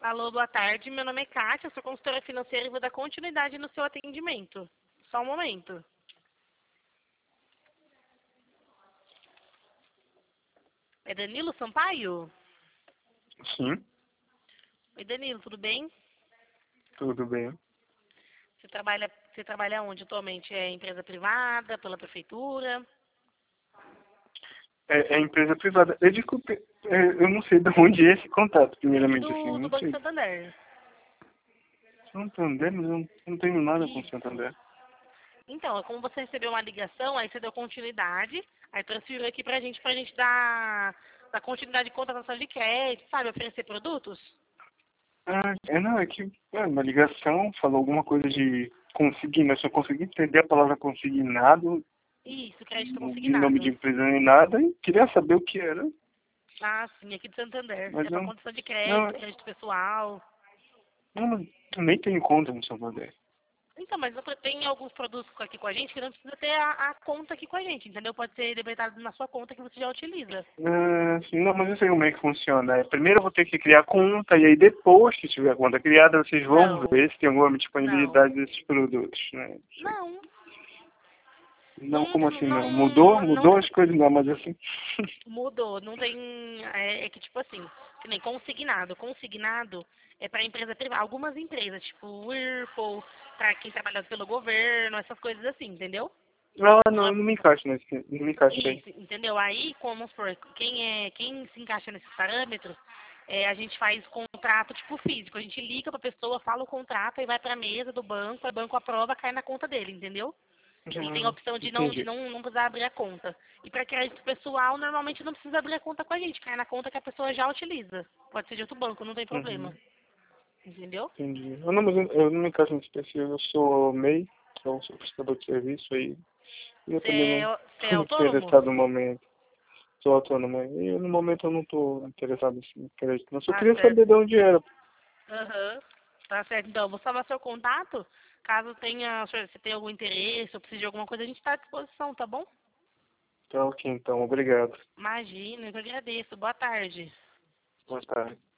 Alô, boa tarde. Meu nome é Kátia, eu sou consultora financeira e vou dar continuidade no seu atendimento. Só um momento. É Danilo Sampaio? Sim, Oi, Danilo, tudo bem? tudo bem. Você trabalha onde atualmente? É empresa privada, pela prefeitura? É empresa privada. Desculpe, eu não sei de onde é esse contato, É aqui primeiramente, assim, do não Banco sei. Santander. Santander, mas eu não tenho nada com Isso. Santander. Então, como você recebeu uma ligação, aí você deu continuidade, aí transferiu aqui pra gente dar continuidade de contratação de crédito, sabe? Oferecer produtos? Não, é que uma ligação falou alguma coisa de consignado, eu só consegui entender a palavra consignado, Isso, crédito de nome de consignado. empresa nem nada, e queria saber o que era, Ah, sim, aqui de Santander. mas É para eu condição de não, crédito, crédito pessoal. não, eu nem tenho conta no Santander. Então, mas tem alguns produtos aqui com a gente que não precisa ter a conta aqui com a gente, entendeu? Pode ser debitado na sua conta que você já utiliza. Sim, não, mas eu sei como é que funciona. Primeiro eu vou ter que criar conta, e aí depois que tiver a conta criada, vocês vão Não, ver se tem alguma não, disponibilidade desses produtos, né? não, Não, não, como assim não? Mudou? não, não Mudou as coisas não, mas assim. mudou, não tem, é que tipo assim, que nem consignado. Consignado é para empresa privada, algumas empresas, tipo Whirlpool, para quem trabalha pelo governo, essas coisas assim, entendeu? Não Não, é. não me encaixa nesse, não me encaixa aí. Isso, entendeu? Aí, como vamos supor, quem se encaixa nesses parâmetros, a gente faz contrato tipo físico. A gente liga pra pessoa, fala o contrato e vai pra mesa do banco, o banco aprova, cai na conta dele, entendeu? E tem a opção de Entendi, não precisar abrir a conta. E para crédito pessoal, normalmente não precisa abrir a conta com a gente, cai na conta que a pessoa já utiliza. Pode ser de outro banco, não tem problema. uhum, Entendeu? entendi. Não, mas eu não me encaixo nesse perfil, eu sou MEI, sou prestador de serviço aí, e eu Você também não você é estou autônomo? interessado no momento. Sou autônomo e no momento eu não estou interessado em crédito. Não, só Tá queria certo. saber de onde era. Aham. Tá certo. Então, eu vou salvar seu contato. Caso tenha, se tenha algum interesse ou precise de alguma coisa, a gente está à disposição, tá bom? Tá ok, então. Obrigado. Imagina, eu que agradeço. Boa tarde. Boa tarde.